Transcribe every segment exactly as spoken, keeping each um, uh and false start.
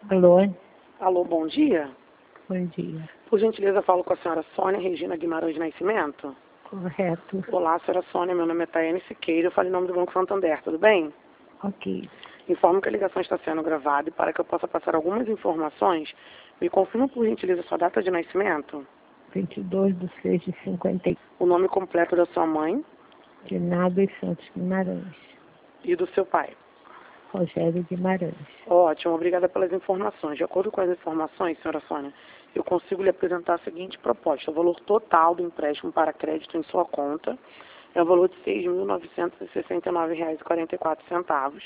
Alô? Alô, bom dia. Bom dia. Por gentileza, falo com a senhora Sônia Regina Guimarães Nascimento. Correto. Olá, senhora Sônia, meu nome é Taiane Siqueira, eu falo em nome do Banco Santander, tudo bem? Ok. Informo que a ligação está sendo gravada e para que eu possa passar algumas informações, me confirma por gentileza sua data de nascimento, vinte e dois de seis de cinquenta e o nome completo da sua mãe de Nado e Santos Guimarães. e do seu pai. Rogério Guimarães. Ótimo, obrigada pelas informações. De acordo com as informações, senhora Sônia, eu consigo lhe apresentar a seguinte proposta. O valor total do empréstimo para crédito em sua conta é o valor de seis mil novecentos e sessenta e nove reais e quarenta e quatro centavos.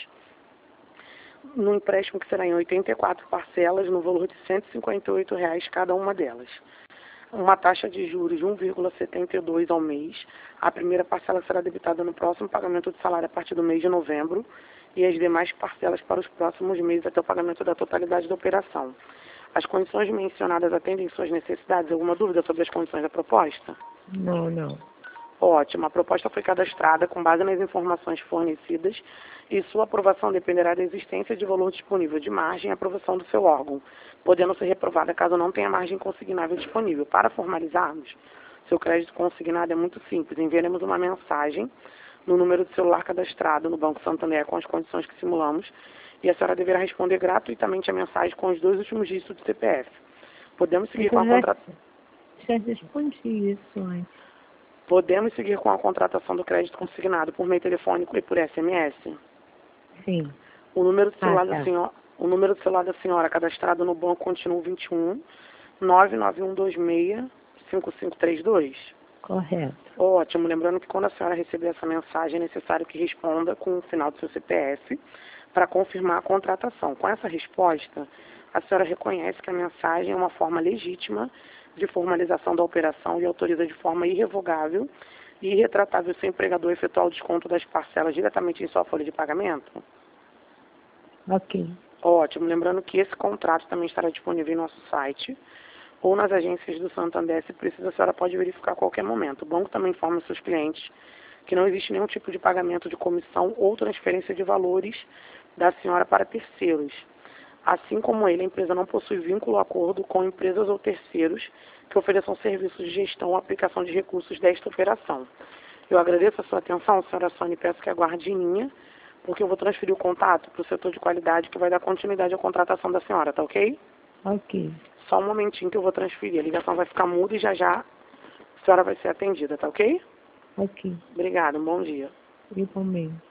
No empréstimo que será em oitenta e quatro parcelas, no valor de cento e cinquenta e oito reais cada uma delas. Uma taxa de juros de um vírgula setenta e dois ao mês. A primeira parcela será debitada no próximo pagamento de salário a partir do mês de novembro e as demais parcelas para os próximos meses até o pagamento da totalidade da operação. As condições mencionadas atendem suas necessidades? Alguma dúvida sobre as condições da proposta? Não, não. Ótimo. A proposta foi cadastrada com base nas informações fornecidas e sua aprovação dependerá da existência de valor disponível de margem e aprovação do seu órgão, podendo ser reprovada caso não tenha margem consignável disponível. Para formalizarmos, seu crédito consignado é muito simples. Enviaremos uma mensagem no número de celular cadastrado no Banco Santander com as condições que simulamos e a senhora deverá responder gratuitamente a mensagem com os dois últimos dígitos do C P F. Podemos seguir com a já, contratação. já respondi isso antes. Podemos seguir com a contratação do crédito consignado por meio telefônico e por S M S? Sim. O número do celular, Ah, tá. da, senhora, o número do celular da senhora cadastrado no banco continua vinte e um, nove nove um dois seis, cinco cinco três dois. Correto. Ótimo. Lembrando que quando a senhora receber essa mensagem, é necessário que responda com o final do seu C P F para confirmar a contratação. Com essa resposta, a senhora reconhece que a mensagem é uma forma legítima de formalização da operação e autoriza de forma irrevogável e irretratável seu empregador efetuar o desconto das parcelas diretamente em sua folha de pagamento? Ok. Ótimo. Lembrando que esse contrato também estará disponível em nosso site ou nas agências do Santander. Se precisa, a senhora pode verificar a qualquer momento. O banco também informa seus clientes que não existe nenhum tipo de pagamento de comissão ou transferência de valores da senhora para terceiros. Assim como ele, a empresa não possui vínculo ou acordo com empresas ou terceiros que ofereçam serviços de gestão ou aplicação de recursos desta operação. Eu agradeço a sua atenção, senhora Sônia, e peço que aguarde em linha, porque eu vou transferir o contato para o setor de qualidade que vai dar continuidade à contratação da senhora, tá ok? Ok. Só um momentinho que eu vou transferir. A ligação vai ficar muda e já já a senhora vai ser atendida, tá ok? Ok. Obrigada, um bom dia. Igualmente.